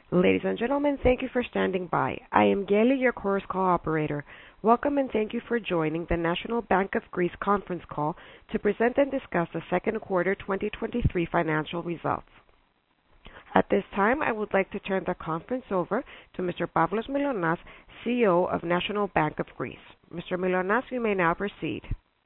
Ladies and gentlemen, thank you for standing by. I am Geli, your Chorus Call operator. Welcome and thank you for joining the National Bank of Greece conference call to present and discuss the second quarter 2023 financial results. At this time, I would like to turn the conference over to Mr. Pavlos Mylonas, CEO of National Bank of Greece. Mr. Mylonas, you may now proceed.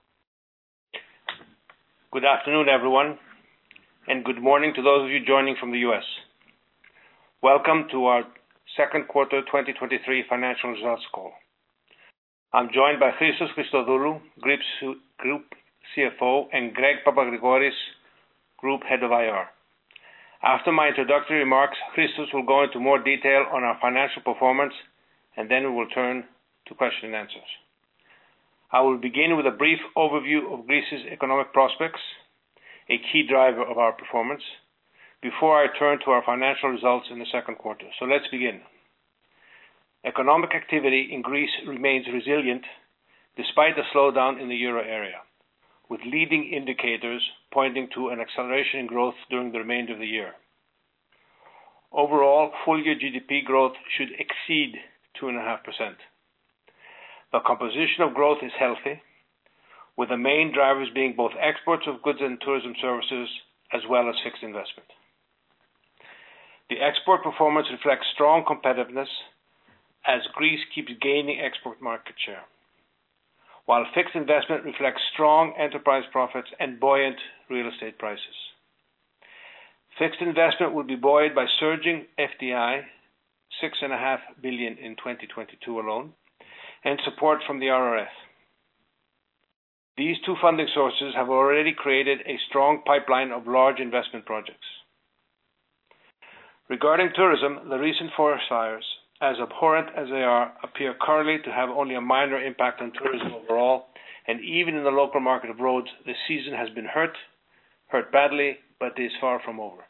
Good afternoon, everyone, and good morning to those of you joining from the U.S. Welcome to our second quarter 2023 financial results call. I'm joined by Christos Christodoulou, Group CFO, and Greg Papagrigoris, Group Head of IR. After my introductory remarks, Christos will go into more detail on our financial performance, and then we will turn to question and answers. I will begin with a brief overview of Greece's economic prospects, a key driver of our performance, before I turn to our financial results in the second quarter. So let's begin. Economic activity in Greece remains resilient despite the slowdown in the euro area, with leading indicators pointing to an acceleration in growth during the remainder of the year. Overall, full-year GDP growth should exceed 2.5%. The composition of growth is healthy, with the main drivers being both exports of goods and tourism services, as well as fixed investment. The export performance reflects strong competitiveness as Greece keeps gaining export market share, while fixed investment reflects strong enterprise profits and buoyant real estate prices. Fixed investment will be buoyed by surging FDI, 6.5 billion in 2022 alone, and support from the RRF. These two funding sources have already created a strong pipeline of large investment projects. Regarding tourism, the recent forest fires, as abhorrent as they are, appear currently to have only a minor impact on tourism overall, and even in the local market of Rhodes, the season has been hurt badly, but is far from over.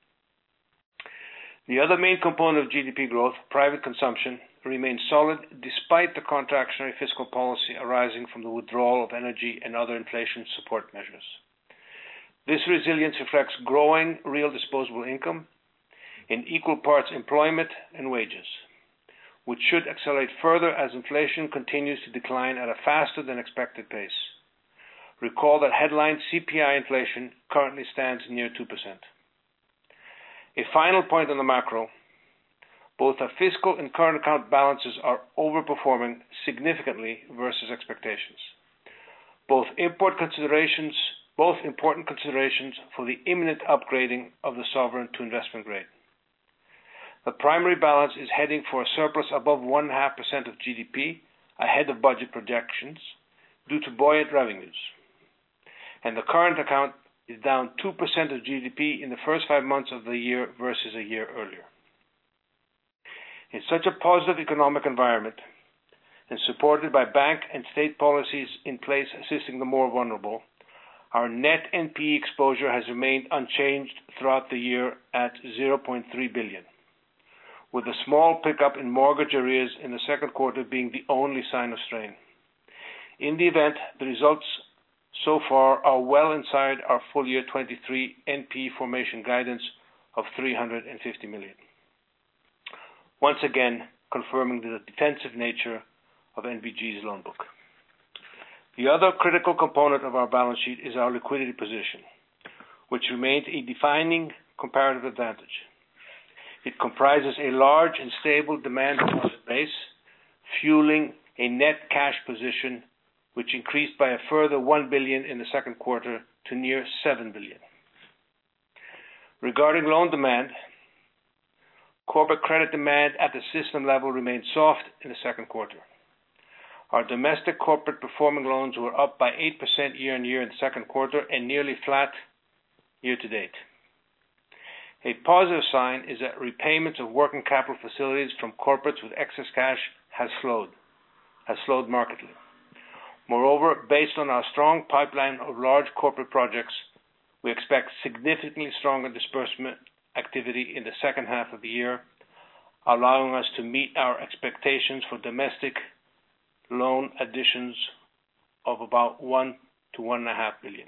The other main component of GDP growth, private consumption, remains solid despite the contractionary fiscal policy arising from the withdrawal of energy and other inflation support measures. This resilience reflects growing real disposable income in equal parts employment and wages, which should accelerate further as inflation continues to decline at a faster than expected pace. Recall that headline CPI inflation currently stands near 2%. A final point on the macro: both our fiscal and current account balances are overperforming significantly versus expectations. Both important considerations for the imminent upgrading of the sovereign to investment grade. The primary balance is heading for a surplus above 1.5% of GDP, ahead of budget projections, due to buoyant revenues. And the current account is down 2% of GDP in the first 5 months of the year versus a year earlier. In such a positive economic environment, and supported by bank and state policies in place assisting the more vulnerable, our net NPE exposure has remained unchanged throughout the year at 0.3 billion, with a small pickup in mortgage arrears in the second quarter being the only sign of strain. In the event, the results so far are well inside our full year 23 NPE formation guidance of 350 million. Once again, confirming the defensive nature of NBG's loan book. The other critical component of our balance sheet is our liquidity position, which remains a defining comparative advantage. It comprises a large and stable demand deposit base, fueling a net cash position which increased by a further 1 billion in the second quarter to near 7 billion. Regarding loan demand, corporate credit demand at the system level remained soft in the second quarter. Our domestic corporate performing loans were up by 8% year-on-year in the second quarter and nearly flat year-to-date. A positive sign is that repayments of working capital facilities from corporates with excess cash has slowed markedly. Moreover, based on our strong pipeline of large corporate projects, we expect significantly stronger disbursement activity in the second half of the year, allowing us to meet our expectations for domestic loan additions of about 1 to 1.5 billion.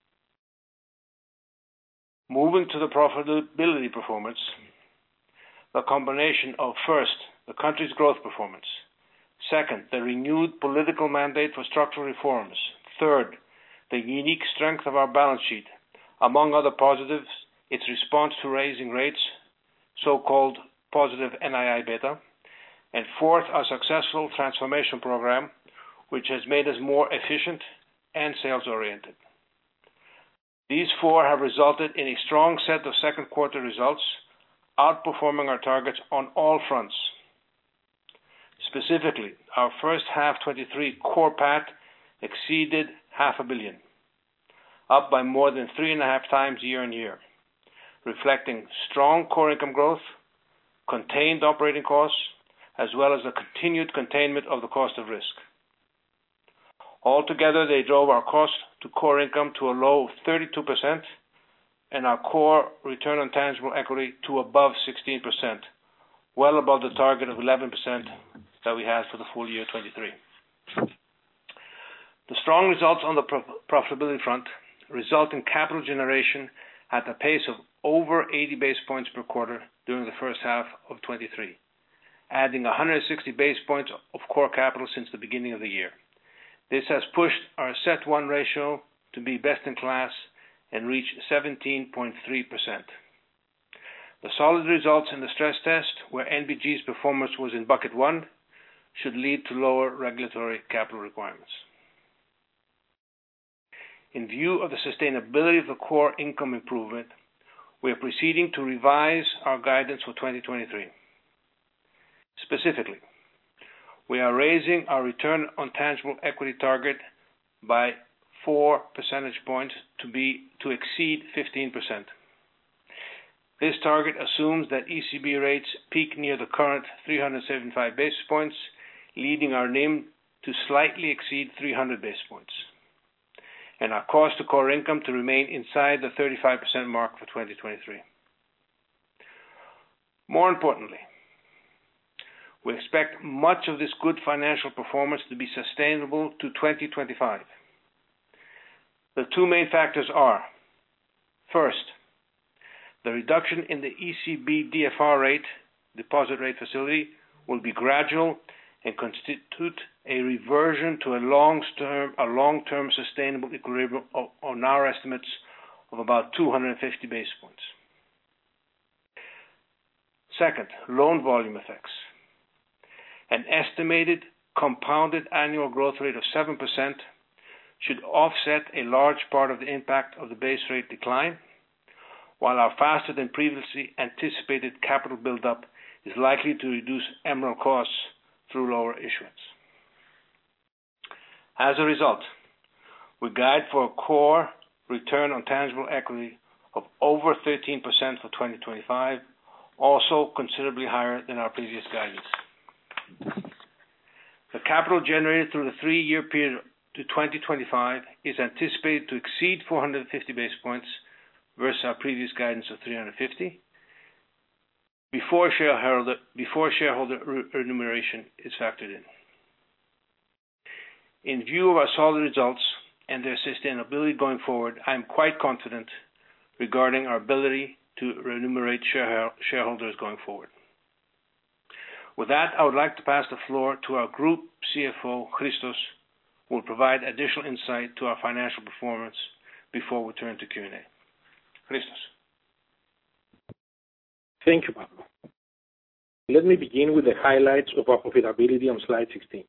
Moving to the profitability performance, the combination of, first, the country's growth performance, second, the renewed political mandate for structural reforms, third, the unique strength of our balance sheet, among other positives, its response to raising rates, so-called positive NII beta, and fourth, our successful transformation program, which has made us more efficient and sales-oriented. These four have resulted in a strong set of second quarter results, outperforming our targets on all fronts. Specifically, our first half 23 core PAT exceeded $500 million, up by more than 3.5 times year on year, reflecting strong core income growth, contained operating costs, as well as the continued containment of the cost of risk. Altogether, they drove our cost to core income to a low of 32% and our core return on tangible equity to above 16%, well above the target of 11% that we had for the full year 23. The strong results on the profitability front result in capital generation at a pace of over 80 basis points per quarter during the first half of 23, adding 160 basis points of core capital since the beginning of the year. This has pushed our CET1 ratio to be best in class and reach 17.3%. The solid results in the stress test, where NBG's performance was in bucket 1, should lead to lower regulatory capital requirements. In view of the sustainability of the core income improvement, we are proceeding to revise our guidance for 2023. Specifically, we are raising our return on tangible equity target by 4 percentage points to exceed 15%. This target assumes that ECB rates peak near the current 375 basis points, leading our NIM to slightly exceed 300 basis points, and our cost to core income to remain inside the 35% mark for 2023. More importantly, we expect much of this good financial performance to be sustainable to 2025. The two main factors are, first, the reduction in the ECB DFR rate, deposit rate facility, will be gradual and constitute a reversion to a long-term sustainable equilibrium on our estimates of about 250 basis points. Second, loan volume effects. An estimated compounded annual growth rate of 7% should offset a large part of the impact of the base rate decline, while our faster than previously anticipated capital buildup is likely to reduce MREL costs through lower issuance. As a result, we guide for a core return on tangible equity of over 13% for 2025, also considerably higher than our previous guidance. The capital generated through the 3-year period to 2025 is anticipated to exceed 450 basis points versus our previous guidance of 350 before shareholder remuneration is factored in. In view of our solid results and their sustainability going forward, I am quite confident regarding our ability to remunerate shareholders going forward. With that, I would like to pass the floor to our Group CFO, Christos, who will provide additional insight to our financial performance before we turn to Q&A. Christos. Thank you, Pavlos. Let me begin with the highlights of our profitability on slide 16.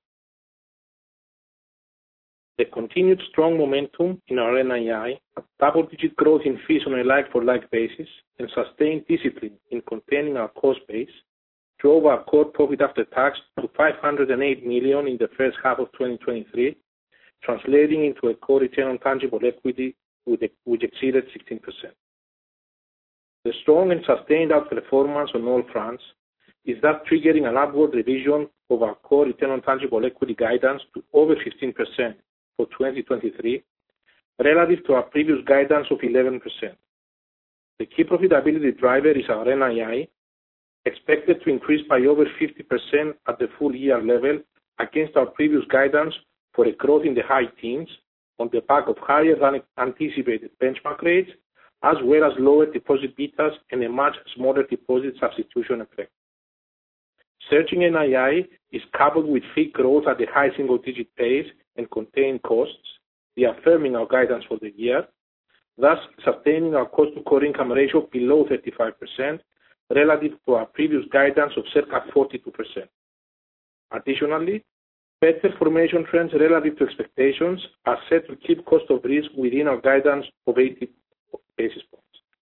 The continued strong momentum in our NII, double-digit growth in fees on a like-for-like basis, and sustained discipline in containing our cost base drove our core profit after tax to $508 million in the first half of 2023, translating into a core return on tangible equity which exceeded 16%. The strong and sustained outperformance on all fronts is thus triggering an upward revision of our core return on tangible equity guidance to over 15% for 2023, relative to our previous guidance of 11%. The key profitability driver is our NII, expected to increase by over 50% at the full year level against our previous guidance for a growth in the high teens on the back of higher than anticipated benchmark rates, as well as lower deposit betas and a much smaller deposit substitution effect. Surging NII is coupled with fee growth at a high single-digit pace and contained costs, reaffirming our guidance for the year, thus sustaining our cost-to-core income ratio below 35% relative to our previous guidance of circa 42%. Additionally, better formation trends relative to expectations are set to keep cost of risk within our guidance of 80 basis points.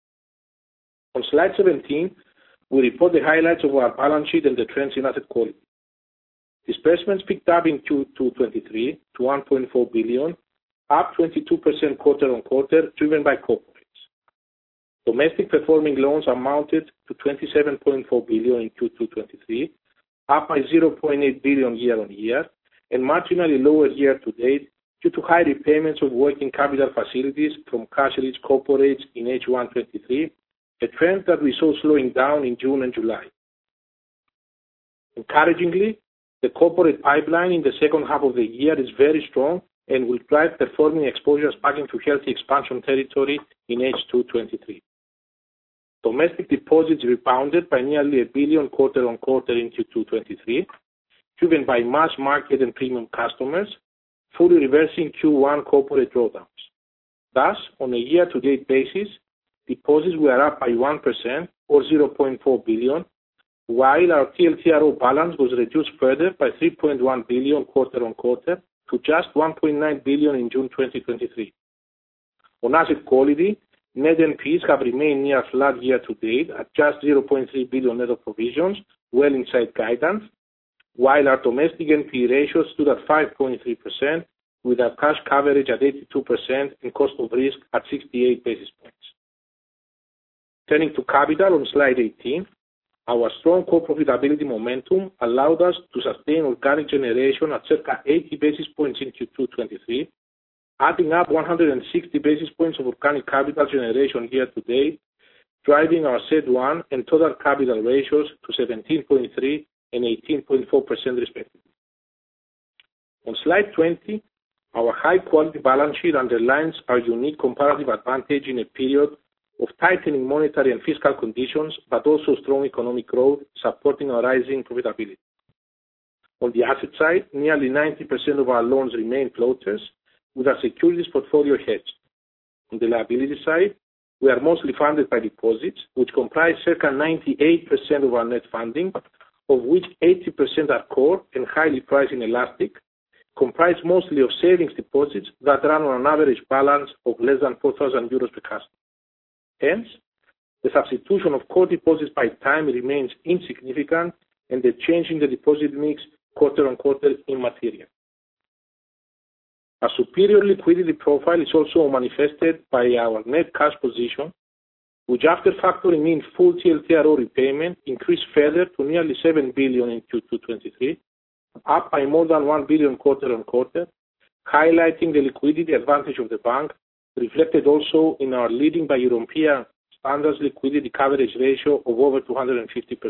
On slide 17, we report the highlights of our balance sheet and the trends in asset quality. Disbursements picked up in Q2 23 to 1.4 billion, up 22% quarter-on-quarter, driven by corporates. Domestic performing loans amounted to 27.4 billion in Q2 23, up by 0.8 billion year-on-year, and marginally lower year-to-date due to high repayments of working capital facilities from cash-rich corporates in H1 23, a trend that we saw slowing down in June and July. Encouragingly, the corporate pipeline in the second half of the year is very strong and will drive performing exposures back into healthy expansion territory in H2 23. Domestic deposits rebounded by nearly 1 billion quarter-on-quarter in Q2 23, driven by mass market and premium customers, fully reversing Q1 corporate drawdowns. Thus, on a year-to-date basis, deposits were up by 1% or 0.4 billion, while our TLTRO balance was reduced further by 3.1 billion quarter-on-quarter to just 1.9 billion in June 2023. On asset quality, net NPEs have remained near flat year-to-date at just 0.3 billion net of provisions, well inside guidance, while our domestic NPE ratio stood at 5.3%, with our cash coverage at 82% and cost of risk at 68 basis points. Turning to capital on slide 18, our strong core profitability momentum allowed us to sustain organic generation at circa 80 basis points in Q2 23, adding up 160 basis points of organic capital generation year-to-date, driving our CET1 and total capital ratios to 17.3 and 18.4% respectively. On slide 20, our high-quality balance sheet underlines our unique comparative advantage in a period of tightening monetary and fiscal conditions, but also strong economic growth supporting our rising profitability. On the asset side, nearly 90% of our loans remain floaters, with our securities portfolio hedged. On the liability side, we are mostly funded by deposits, which comprise circa 98% of our net funding, of which 80% are core and highly price inelastic, comprised mostly of savings deposits that run on an average balance of less than 4,000 euros per customer. Hence, the substitution of core deposits by time remains insignificant and the change in the deposit mix quarter-on-quarter immaterial. A superior liquidity profile is also manifested by our net cash position, which after factoring in full TLTRO repayment increased further to nearly 7 billion in Q2 23, up by more than 1 billion quarter-on-quarter, highlighting the liquidity advantage of the bank, reflected also in our leading by European standards liquidity coverage ratio of over 250%.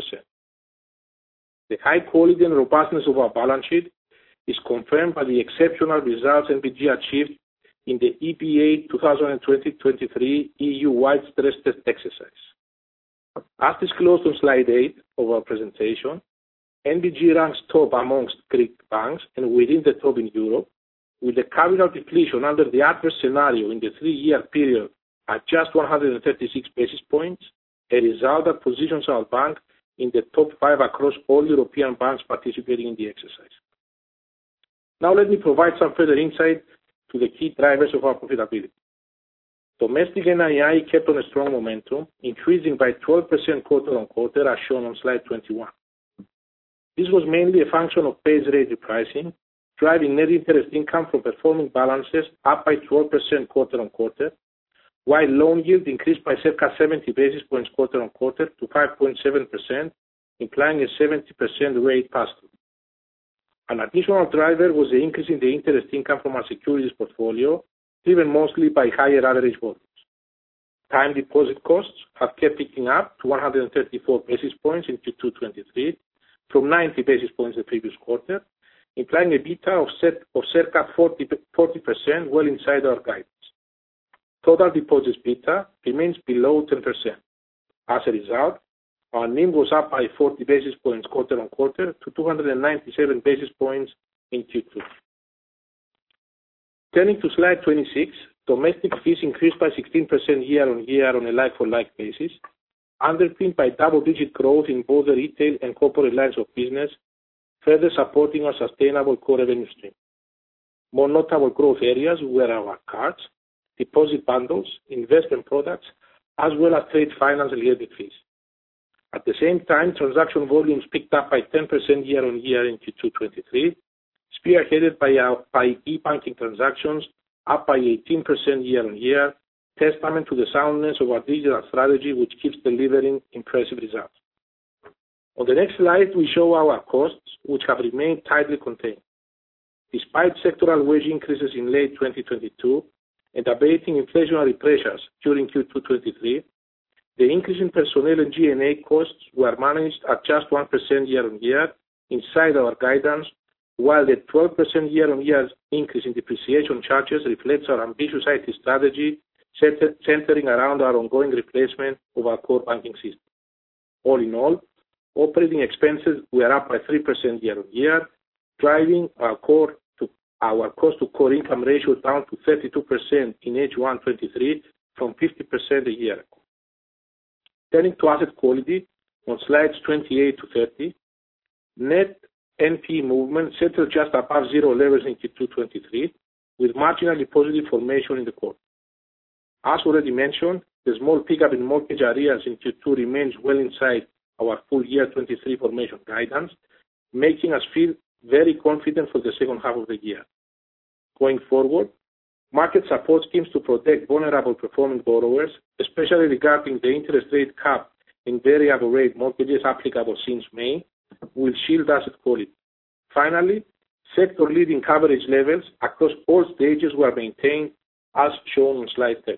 The high quality and robustness of our balance sheet is confirmed by the exceptional results NBG achieved in the EBA 2020-23 EU-wide stress test exercise. As disclosed on slide 8 of our presentation, NBG ranks top amongst Greek banks and within the top in Europe, with the capital depletion under the adverse scenario in the 3-year period at just 136 basis points, a result that positions our bank in the top 5 across all European banks participating in the exercise. Now let me provide some further insight to the key drivers of our profitability. Domestic NII kept on a strong momentum, increasing by 12% quarter-on-quarter as shown on slide 21. This was mainly a function of base rate repricing, driving net interest income from performing balances up by 12% quarter-on-quarter, while loan yield increased by circa 70 basis points quarter-on-quarter to 5.7%, implying a 70% rate pass-through. An additional driver was the increase in the interest income from our securities portfolio, driven mostly by higher average volumes. Time deposit costs have kept picking up to 134 basis points in Q2 23 from 90 basis points the previous quarter, implying a beta of circa 40%, well inside our guidance. Total deposits beta remains below 10%. As a result, our NIM was up by 40 basis points quarter-on-quarter to 297 basis points in Q2. Turning to slide 26, domestic fees increased by 16% year-on-year on a like-for-like basis, underpinned by double-digit growth in both the retail and corporate lines of business, further supporting our sustainable core revenue stream. More notable growth areas were our cards, deposit bundles, investment products, as well as trade finance related fees. At the same time, transaction volumes picked up by 10% year-on-year in Q2 23, spearheaded by e-banking transactions, up by 18% year-on-year, testament to the soundness of our digital strategy, which keeps delivering impressive results. On the next slide, we show our costs, which have remained tightly contained. Despite sectoral wage increases in late 2022 and abating inflationary pressures during Q2 23, the increase in personnel and G&A costs were managed at just 1% year-on-year, inside our guidance, while the 12% year-on-year increase in depreciation charges reflects our ambitious IT strategy centering around our ongoing replacement of our core banking system. All in all, operating expenses were up by 3% year-on-year, driving our cost to core income ratio down to 32% in H1 23 from 50% a year ago. Turning to asset quality on slides 28 to 30, net NPE movement settled just above zero levels in Q2 23, with marginally positive formation in the quarter. As already mentioned, the small pickup in mortgage arrears in Q2 remains well inside our full year 23 formation guidance, making us feel very confident for the second half of the year. Going forward, market support schemes to protect vulnerable performing borrowers, especially regarding the interest rate cap in variable rate mortgages applicable since May, will shield asset quality. Finally, sector-leading coverage levels across all stages were maintained, as shown on slide 30.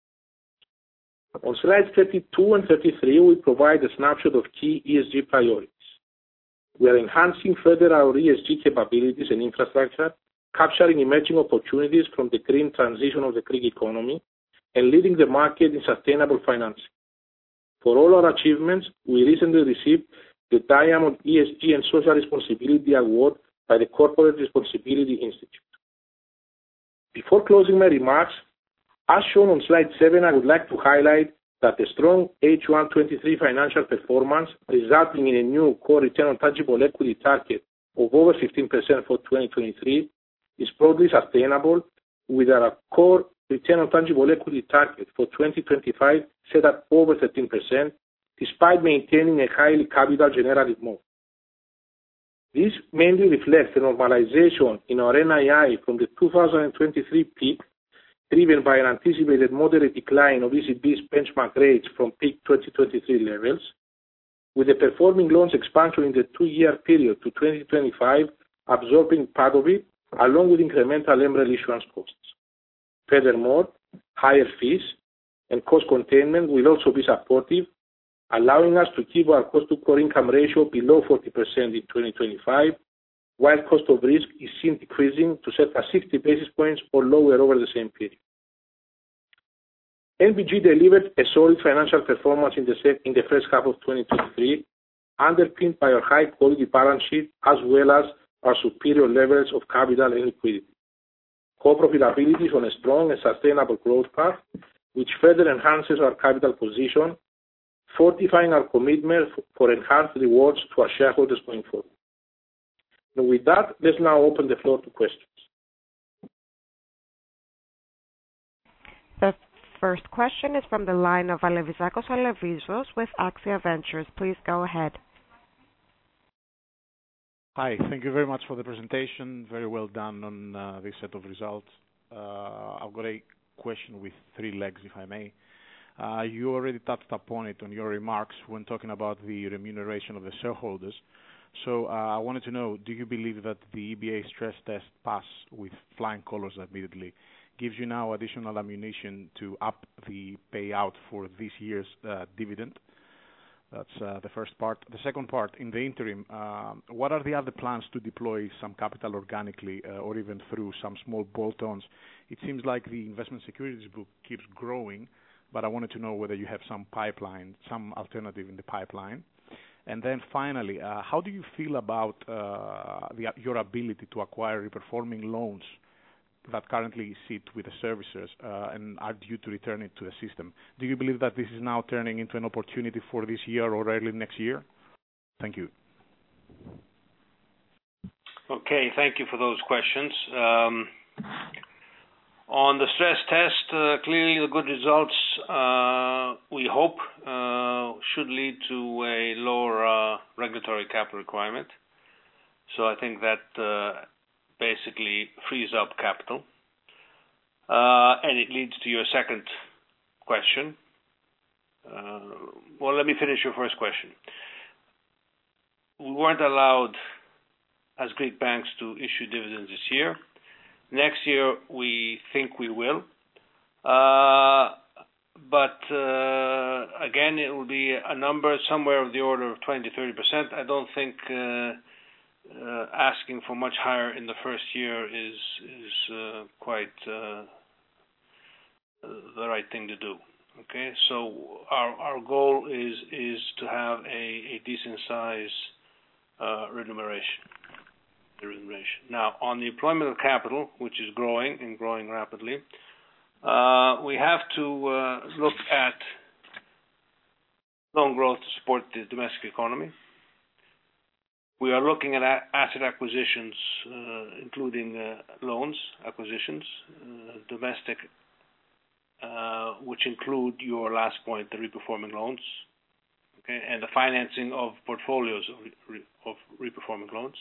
On slides 32 and 33, we provide a snapshot of key ESG priorities. We are enhancing further our ESG capabilities and infrastructure, capturing emerging opportunities from the green transition of the Greek economy, and leading the market in sustainable financing. For all our achievements, we recently received the Diamond ESG and Social Responsibility Award by the Corporate Responsibility Institute. Before closing my remarks, as shown on slide 7, I would like to highlight that the strong H1 23 financial performance, resulting in a new core return on tangible equity target of over 15% for 2023, is broadly sustainable, with our core return on tangible equity target for 2025 set at over 13%, despite maintaining a highly capital generative mode. This mainly reflects the normalization in our NII from the 2023 peak, driven by an anticipated moderate decline of ECB's benchmark rates from peak 2023 levels, with the performing loans expansion in the 2-year period to 2025 absorbing part of it, along with incremental MREL issuance costs. Furthermore, higher fees and cost containment will also be supportive, allowing us to keep our cost to core income ratio below 40% in 2025, while cost of risk is seen decreasing to circa 60 basis points or lower over the same period. NBG delivered a solid financial performance in the first half of 2023, underpinned by our high quality balance sheet as well as our superior levels of capital and liquidity. Core profitability is on a strong and sustainable growth path, which further enhances our capital position, fortifying our commitment for enhanced rewards to our shareholders going forward. And with that, let's now open the floor to questions. The first question is from the line of Alevizakos Alevizos with Axia Ventures. Please go ahead. Hi, thank you very much for the presentation. Very well done on this set of results. I've got a question with 3 legs, if I may. You already touched upon it on your remarks when talking about the remuneration of the shareholders. So I wanted to know, do you believe that the EBA stress test pass with flying colours admittedly gives you now additional ammunition to up the payout for this year's dividend? That's the first part. The second part, in the interim, what are the other plans to deploy some capital organically or even through some small bolt-ons? It seems like the investment securities book keeps growing, but I wanted to know whether you have some pipeline, some alternative in the pipeline. And then finally, how do you feel about your ability to acquire reperforming loans that currently sit with the servicers and are due to return it to the system? Do you believe that this is now turning into an opportunity for this year or early next year? Thank you. Okay, thank you for those questions. On the stress test, clearly the good results, we hope, should lead to a lower regulatory capital requirement. So I think that basically frees up capital. And it leads to your second question. Well, let me finish your first question. We weren't allowed as Greek banks to issue dividends this year. Next year, we think we will. But again, it will be a number somewhere of the order of 20 to 30%. I don't think asking for much higher in the first year is quite the right thing to do. Okay, so our goal is to have a decent size remuneration. Now, on the deployment of capital, which is growing and growing rapidly, we have to look at loan growth to support the domestic economy. We are looking at asset acquisitions, including loans acquisitions, domestic, which include your last point, the reperforming loans, okay, and the financing of portfolios of reperforming loans.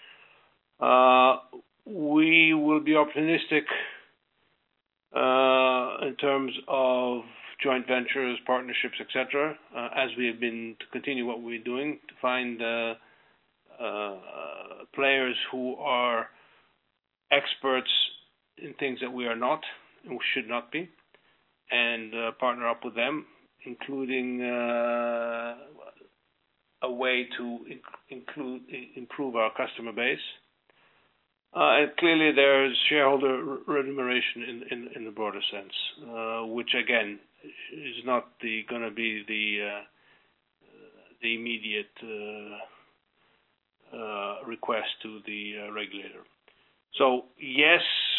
We will be opportunistic in terms of joint ventures, partnerships, etc., as we have been to continue what we're doing to find players who are experts in things that we are not and we should not be, and partner up with them, including a way to improve our customer base. And clearly there's shareholder remuneration in the broader sense, which again is not going to be the immediate request to the regulator. So yes,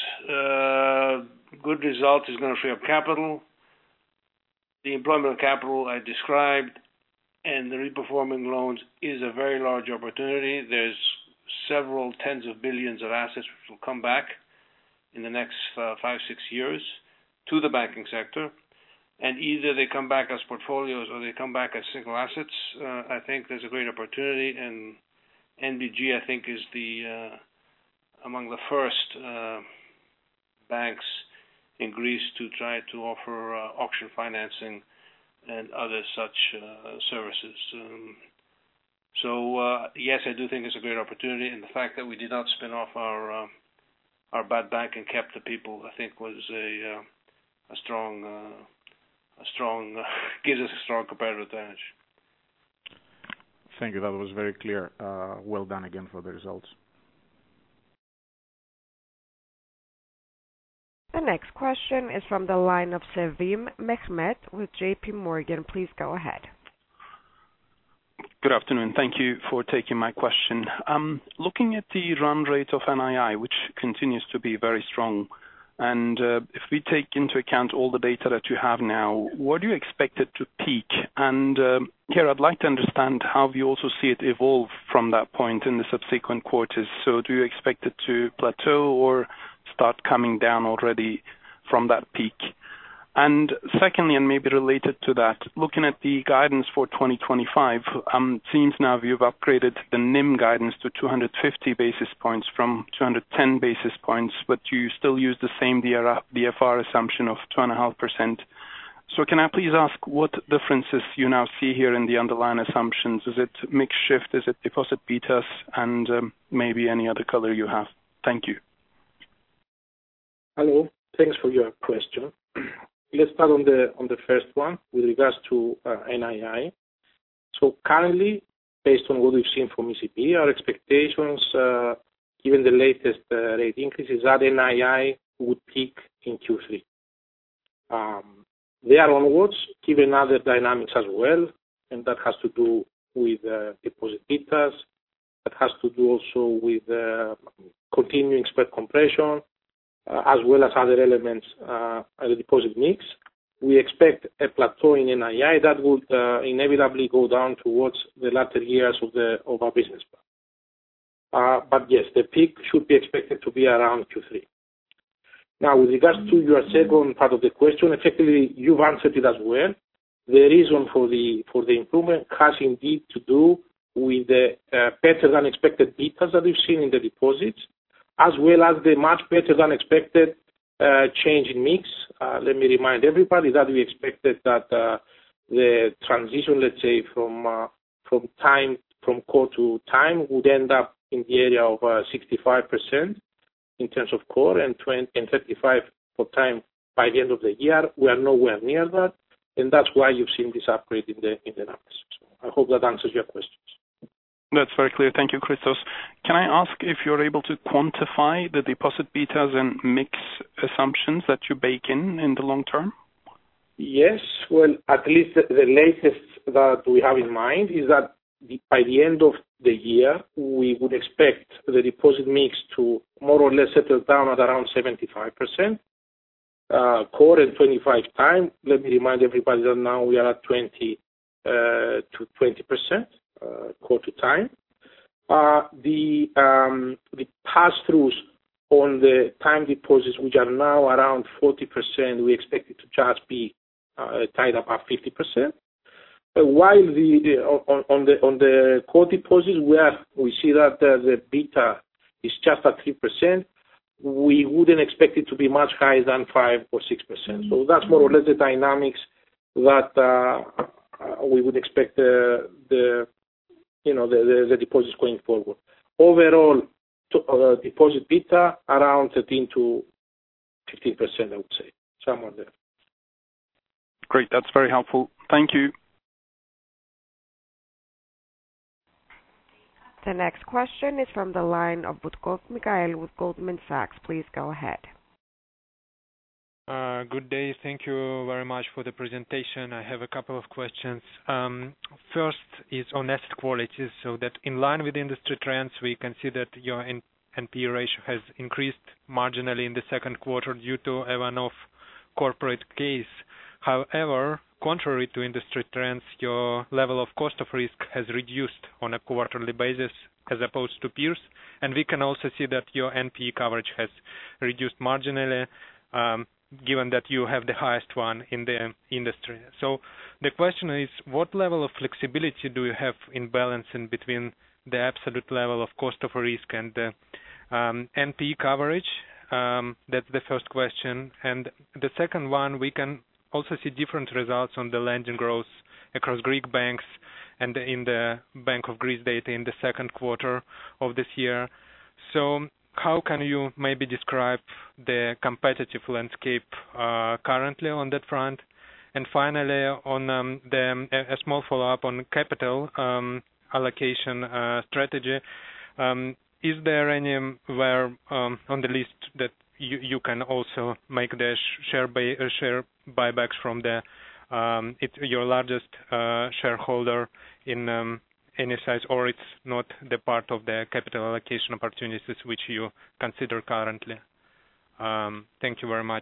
good result is going to free up capital. The employment of capital I described and the reperforming loans is a very large opportunity. There's several tens of billions of assets which will come back in the next 5-6 years to the banking sector, and either they come back as portfolios or they come back as single assets. I think there's a great opportunity, and NBG I think is the among the first banks in Greece to try to offer auction financing and other such services. So yes, I do think it's a great opportunity, and the fact that we did not spin off our bad bank and kept the people, I think, was a strong gives us a strong competitive advantage. Thank you. That was very clear. Well done again for the results. The next question is from the line of Sevim Mehmet with JP Morgan. Please go ahead. Good afternoon. Thank you for taking my question. Looking at the run rate of NII, which continues to be very strong, and if we take into account all the data that you have now, where do you expect it to peak? And here I'd like to understand how you also see it evolve from that point in the subsequent quarters. So do you expect it to plateau or start coming down already from that peak? And secondly, and maybe related to that, looking at the guidance for 2025, seems now you've upgraded the NIM guidance to 250 basis points from 210 basis points, but you still use the same DFR assumption of 2.5%. So can I please ask what differences you now see here in the underlying assumptions? Is it mix shift? Is it deposit betas? And maybe any other color you have? Thank you. Hello. Thanks for your question. Let's start on the first one with regards to NII. So currently, based on what we've seen from ECB, our expectations, given the latest rate increase, is that NII would peak in Q3. There onwards, given other dynamics as well, and that has to do with deposit betas, that has to do also with continuing spread compression, as well as other elements of the deposit mix. We expect a plateau in NII that would inevitably go down towards the latter years of our business plan. But yes, the peak should be expected to be around Q3. Now, with regards to your second part of the question, effectively you've answered it as well. The reason for the improvement has indeed to do with the better than expected betas that we've seen in the deposits, as well as the much better than expected change in mix. Let me remind everybody that we expected that the transition, let's say, from core to time would end up in the area of 65% in terms of core and 35 for time by the end of the year. We are nowhere near that, and that's why you've seen this upgrade in the numbers. So I hope that answers your questions. That's very clear. Thank you, Christos. Can I ask if you're able to quantify the deposit betas and mix assumptions that you bake in the long term? Yes. Well, at least the latest that we have in mind is that by the end of the year, we would expect the deposit mix to more or less settle down at around 75%, core and 25 time. Let me remind everybody that now we are at 20 to 20%. Core to time. The pass-throughs on the time deposits, which are now around 40%, we expect it to just be tied up at 50%. While on the core deposits, where we see that the beta is just at 3%, we wouldn't expect it to be much higher than 5 or 6%. So that's more or less the dynamics that we would expect the deposits going forward. Overall, deposit beta around 13 to 15%, I would say, somewhere there. Great, that's very helpful. Thank you. The next question is from the line of Butkov Mikhail with Goldman Sachs. Please go ahead. Good day. Thank you very much for the presentation. I have a couple of questions. First is on asset quality, so that in line with industry trends, we can see that your NPE ratio has increased marginally in the second quarter due to a one-off corporate case. However, contrary to industry trends, your level of cost of risk has reduced on a quarterly basis as opposed to peers, and we can also see that your NPE coverage has reduced marginally, given that you have the highest one in the industry. So the question is, what level of flexibility do you have in balancing between the absolute level of cost of risk and the NPE coverage? That's the first question. And the second one, we can also see different results on the lending growth across Greek banks and in the Bank of Greece data in the second quarter of this year. So how can you maybe describe the competitive landscape currently on that front? And finally, on a small follow-up on capital allocation strategy, is there anywhere on the list that you can also make the share buybacks from your largest shareholder in any size, or it's not the part of the capital allocation opportunities which you consider currently? Thank you very much.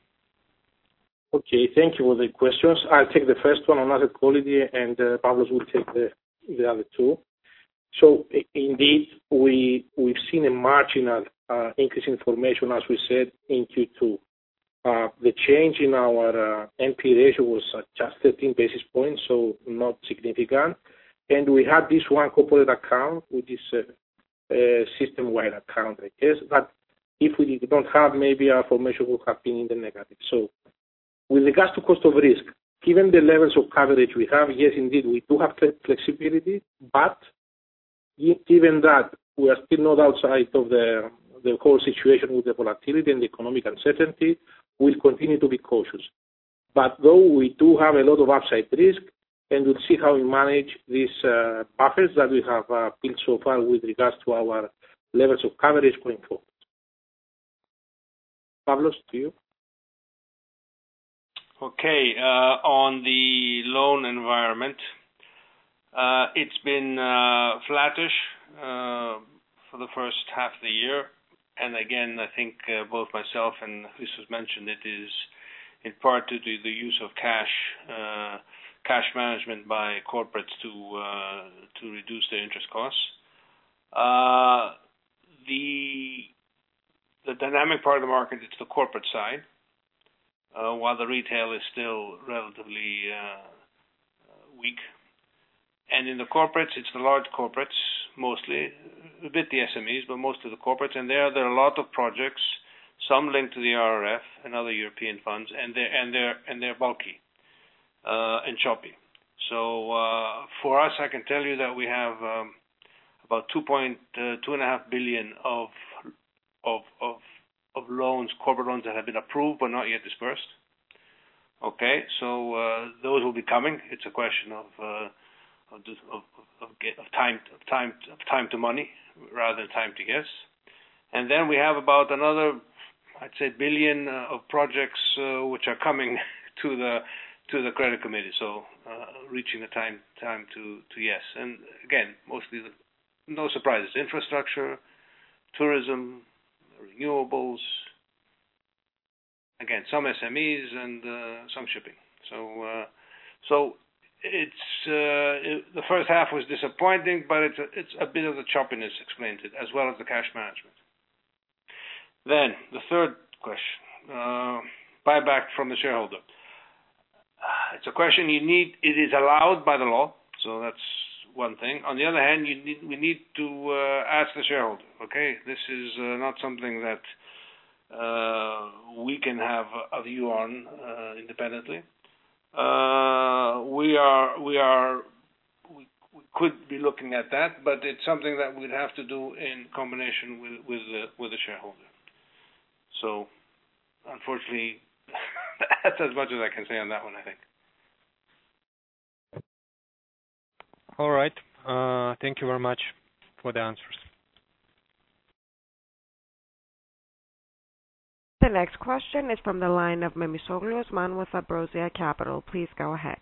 Okay, thank you for the questions. I'll take the first one on asset quality, and Pavlos will take the other two. So indeed, we've seen a marginal increase in formation, as we said, in Q2. The change in our NPE ratio was just 13 basis points, so not significant. And we had this one corporate account, which is a system-wide account, I guess. But if we don't have, maybe our formation would have been in the negative. So with regards to cost of risk, given the levels of coverage we have, yes, indeed, we do have flexibility. But given that we are still not outside of the whole situation with the volatility and the economic uncertainty, we'll continue to be cautious. But though we do have a lot of upside risk, and we'll see how we manage these buffers that we have built so far with regards to our levels of coverage going forward. Pavlos, to you. Okay, on the loan environment, it's been flattish for the first half of the year. And again, I think both myself and Christos mentioned it is in part due to the use of cash management by corporates to reduce their interest costs. The dynamic part of the market is the corporate side, while the retail is still relatively weak. And in the corporates, it's the large corporates mostly, a bit the SMEs, but most of the corporates. And there are a lot of projects, some linked to the RRF and other European funds, and they're bulky and choppy. So for us, I can tell you that we have about 2.5 billion of loans, corporate loans that have been approved but not yet dispersed. Okay, so those will be coming. It's a question of time to money rather than time to guess. And then we have about another, I'd say, billion of projects which are coming to the credit committee. So reaching the time to yes. And again, mostly no surprises: infrastructure, tourism, renewables. Again, some SMEs and some shipping. So it's the first half was disappointing, but it's a bit of the choppiness explained it, as well as the cash management. Then the third question, buyback from the shareholder. It's a question it is allowed by the law, so that's one thing. On the other hand, we need to ask the shareholder. Okay, this is not something that we can have a view on independently. We could be looking at that, but it's something that we'd have to do in combination with the shareholder. So, unfortunately, that's as much as I can say on that one, I think. All right. Thank you very much for the answers. The next question is from the line of Memisoglu Osman with Ambrosia Capital. Please go ahead.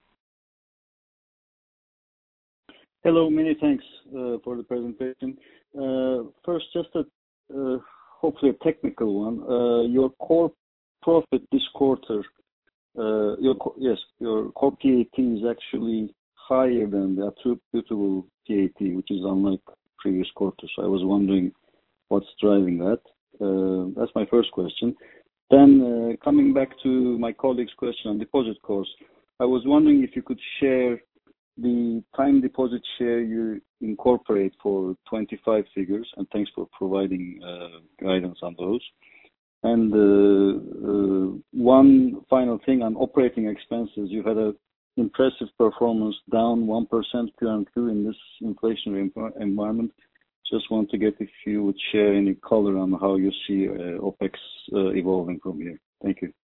Hello, many thanks for the presentation. First, just hopefully a technical one. Your core profit this quarter, your core PAT is actually higher than the attributable PAT, which is unlike previous quarters. So I was wondering what's driving that. That's my first question. Then coming back to my colleague's question on deposit costs, I was wondering if you could share the time deposit share you incorporate for 25 figures, and thanks for providing guidance on those. And one final thing on operating expenses, you had an impressive performance, down 1% Q&Q in this inflationary environment. Just want to get if you would share any color on how you see OPEX evolving from here. Thank you.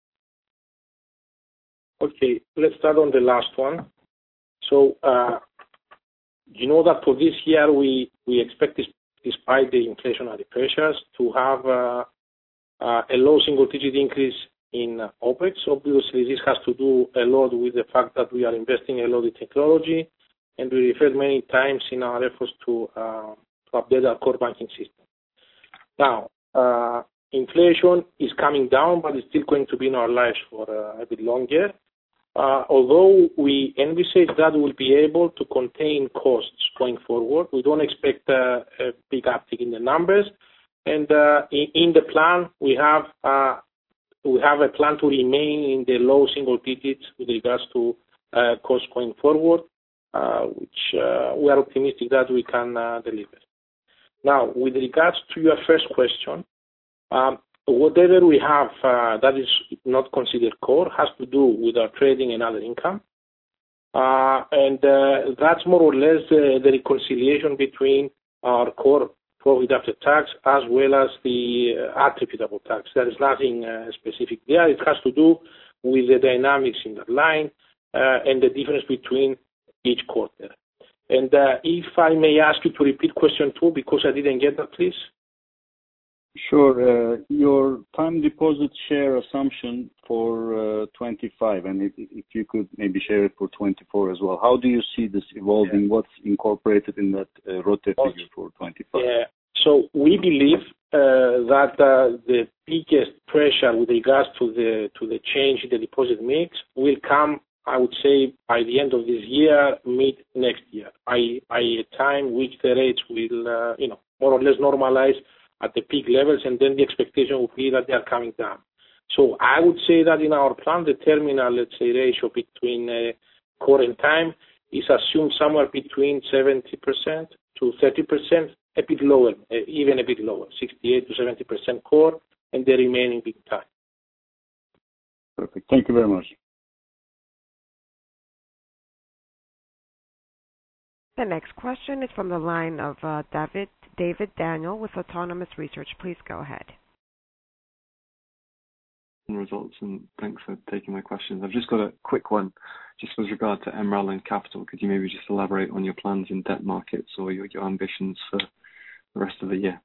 Okay, let's start on the last one. So, you know that for this year we expect, despite the inflationary pressures, to have a low single-digit increase in OPEX. Obviously, this has to do a lot with the fact that we are investing a lot in technology, and we referred many times in our efforts to update our core banking system. Now, inflation is coming down, but it's still going to be in our lives for a bit longer. Although we envisage that we'll be able to contain costs going forward, we don't expect a big uptick in the numbers. And in the plan, we have a plan to remain in the low single digits with regards to costs going forward, which we are optimistic that we can deliver. Now, with regards to your first question, whatever we have that is not considered core has to do with our trading and other income. And that's more or less the reconciliation between our core profit after tax as well as the attributable tax. There is nothing specific there. It has to do with the dynamics in the line. and the difference between each quarter. And if I may ask you to repeat question 2 because I didn't get that, please. Sure. Your time deposit share assumption for 25, and if you could maybe share it for 24 as well. How do you see this evolving? What's incorporated in that ROTE figure for 25? Yeah. So we believe that the biggest pressure with regards to the change in the deposit mix will come, I would say, by the end of this year, mid next year, by a time which the rates will, more or less normalize at the peak levels, and then the expectation will be that they are coming down. So I would say that in our plan, the terminal, let's say, ratio between core and time is assumed somewhere between 70% to 30%, a bit lower, even a bit lower, 68 to 70% core, and the remaining big time. Perfect. Thank you very much. The next question is from the line of David Daniel with Autonomous Research. Please go ahead. Results, and thanks for taking my questions. I've just got a quick one, just with regard to MREL and capital. Could you maybe just elaborate on your plans in debt markets or your ambitions for the rest of the year?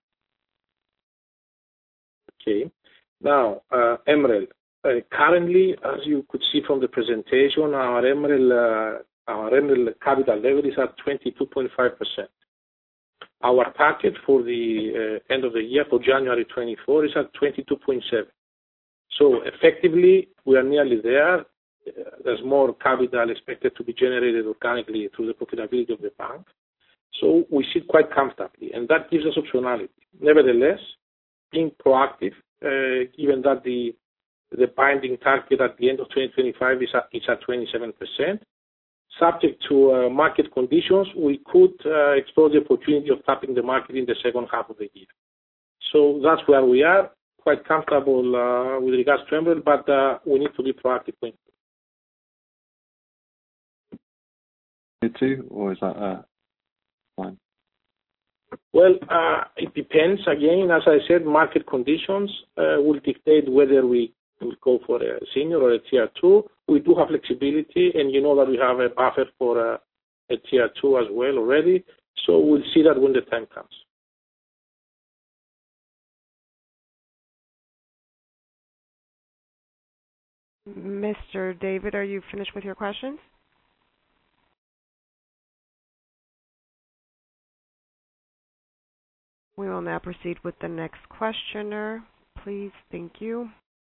Okay. Now, MREL. Currently, as you could see from the presentation, our MREL capital level is at 22.5%. Our target for the end of the year, for January 24, is at 22.7%. So effectively, we are nearly there. There's more capital expected to be generated organically through the profitability of the bank. So we sit quite comfortably, and that gives us optionality. Nevertheless, being proactive, given that the binding target at the end of 2025 is at 27%, subject to market conditions, we could explore the opportunity of tapping the market in the second half of the year. So that's where we are, quite comfortable with regards to MREL, but we need to be proactive. Too, or is that fine? Well, it depends. Again, as I said, market conditions will dictate whether we will go for a senior or a tier 2. We do have flexibility, and you know that we have a buffer for a tier 2 as well already. So we'll see that when the time comes. Mr. David, are you finished with your questions? We will now proceed with the next questioner. Please, thank you.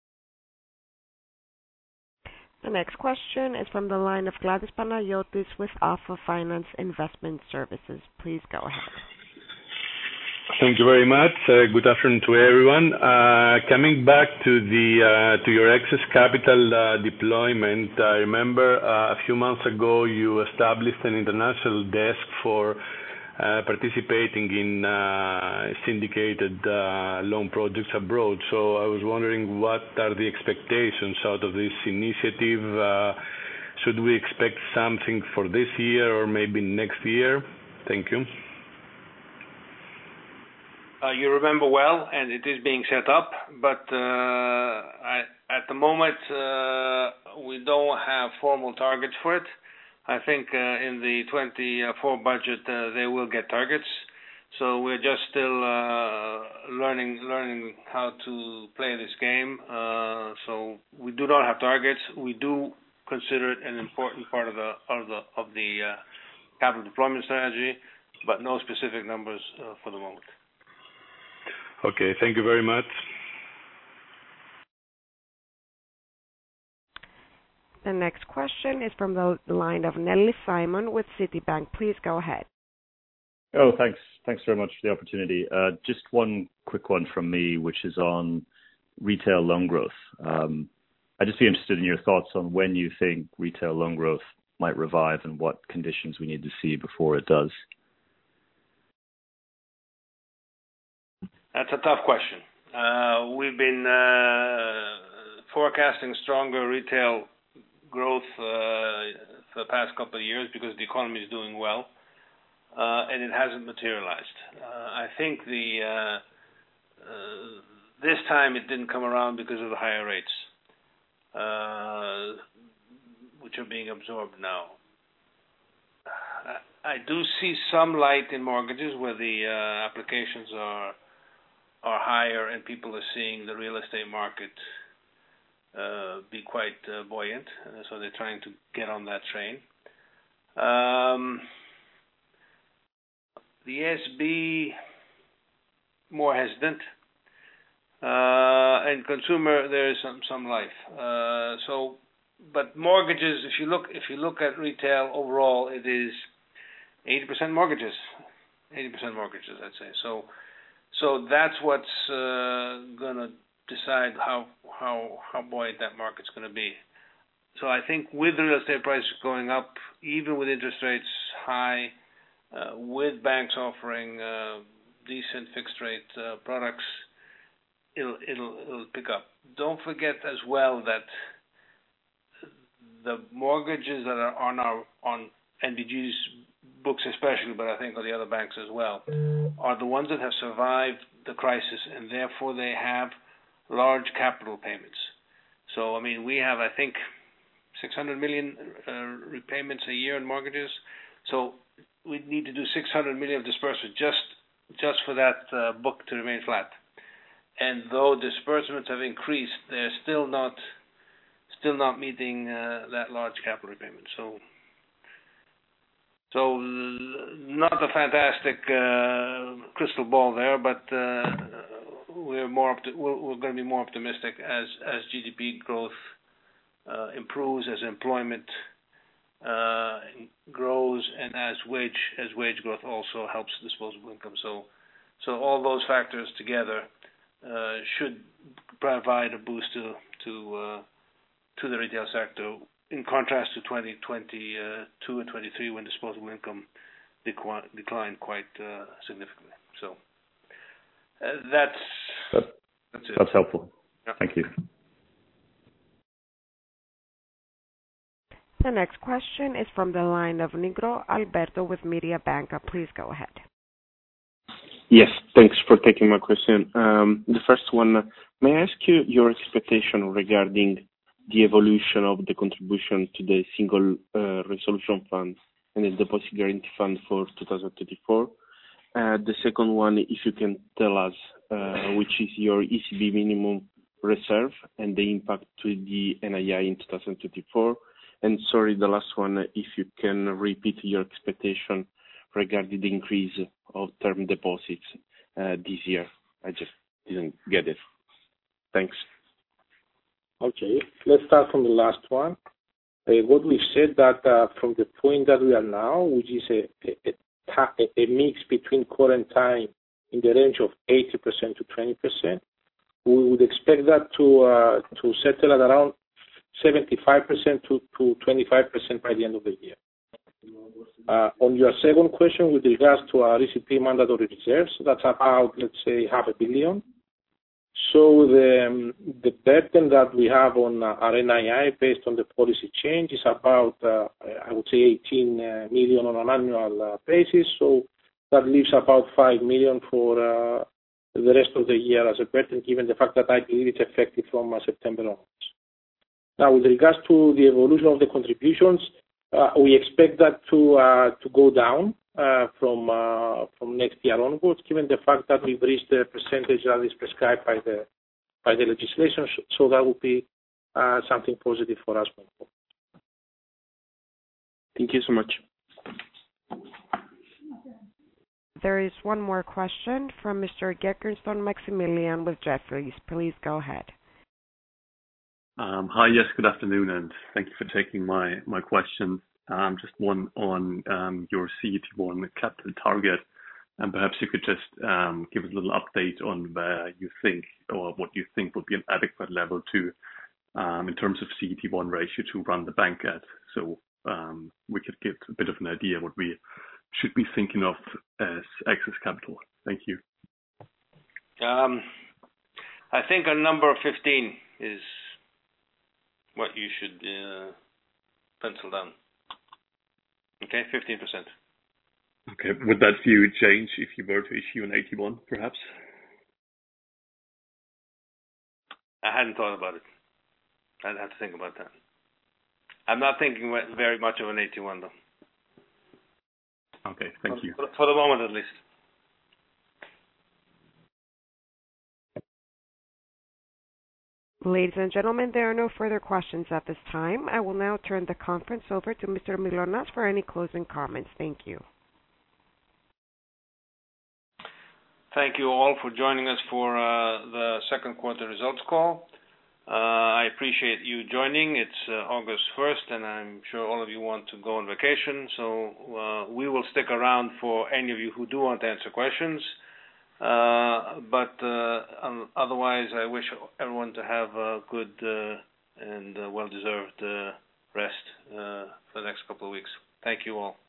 The next question is from the line of Gladys Panagiotis with Alpha Finance Investment Services. Please go ahead. Thank you very much. Good afternoon to everyone. Coming back to your excess capital deployment, I remember a few months ago you established an international desk for participating in syndicated loan projects abroad. So I was wondering, what are the expectations out of this initiative? Should we expect something for this year or maybe next year? Thank you. You remember well, and it is being set up, but at the moment we don't have formal targets for it. I think in the 24 budget they will get targets. So we're just still learning how to play this game. So we do not have targets. We do consider it an important part of the capital deployment strategy, but no specific numbers for the moment. Okay, thank you very much. The next question is from the line of Nelly Simon with Citibank. Please go ahead. Oh, thanks. Thanks very much for the opportunity. Just one quick one from me, which is on retail loan growth. I'd just be interested in your thoughts on when you think retail loan growth might revive and what conditions we need to see before it does. That's a tough question. We've been forecasting stronger retail growth for the past couple of years because the economy is doing well, and it hasn't materialized. I think this time it didn't come around because of the higher rates. which are being absorbed now. I do see some light in mortgages where the applications are higher and people are seeing the real estate market be quite buoyant, so they're trying to get on that train. The SB more hesitant, and consumer there is some life. But mortgages, if you look at retail overall, it is 80% mortgages. 80% mortgages, I'd say. So that's what's going to decide how buoyant that market's going to be. So I think with the real estate prices going up, even with interest rates high, with banks offering decent fixed rate products, it'll pick up. Don't forget as well that the mortgages that are on NBG's books especially, but I think on the other banks as well, are the ones that have survived the crisis, and therefore they have large capital payments. So, I mean, we have, I think, 600 million repayments a year in mortgages. So we need to do 600 million of disbursement just for that book to remain flat. And though disbursements have increased, they're still not meeting that large capital repayment. So not a fantastic crystal ball there, but we're going to be more optimistic as GDP growth improves, as employment grows, and as wage growth also helps disposable income. So all those factors together should provide a boost to the retail sector, in contrast to 2022 and 23 when disposable income declined quite significantly. So that's it. That's helpful. Yeah. Thank you. The next question is from the line of Nigro Alberto with Mediobanca. Please go ahead. Yes, thanks for taking my question. The first one, may I ask you your expectation regarding the evolution of the contribution to the Single Resolution Fund and the Deposit Guarantee Fund for 2024? The second one, if you can tell us which is your ECB minimum reserve and the impact to the NII in 2024. And sorry, the last one, if you can repeat your expectation regarding the increase of term deposits this year. I just didn't get it. Thanks. Okay, let's start from the last one. What we've said that from the point that we are now, which is a mix between current time in the range of 80% to 20%, we would expect that to settle at around 75% to 25% by the end of the year. On your second question, with regards to our ECB mandatory reserves, that's about, let's say, 500 million. So the burden that we have on our NII based on the policy change is about, I would say, 18 million on an annual basis. So that leaves about 5 million for the rest of the year as a burden, given the fact that I believe it's effective from September onwards. Now, with regards to the evolution of the contributions, we expect that to go down from next year onwards, given the fact that we've reached the percentage that is prescribed by the legislation. So that would be something positive for us going forward. Thank you so much. There is one more question from Mr. Geckerstone Maximilian with Jefferies. Please go ahead. Hi, yes, good afternoon, and thank you for taking my questions. Just one on your CET1 capital target, and perhaps you could just give us a little update on where you think, or what you think would be an adequate level to, in terms of CET1 ratio to run the bank at, so we could get a bit of an idea what we should be thinking of as excess capital. Thank you. I think a number of 15 is what you should pencil down. Okay, 15%. Okay, would that view change if you were to issue an 81, perhaps? I hadn't thought about it. I'd have to think about that. I'm not thinking very much of an AT1 though. Okay, thank you. For the moment, at least. Ladies and gentlemen, there are no further questions at this time. I will now turn the conference over to Mr. Mylonas for any closing comments. Thank you. Thank you all for joining us for the second quarter results call. I appreciate you joining. It's August 1st, and I'm sure all of you want to go on vacation, so we will stick around for any of you who do want to answer questions. Otherwise, I wish everyone to have a good and well-deserved rest for the next couple of weeks. Thank you all.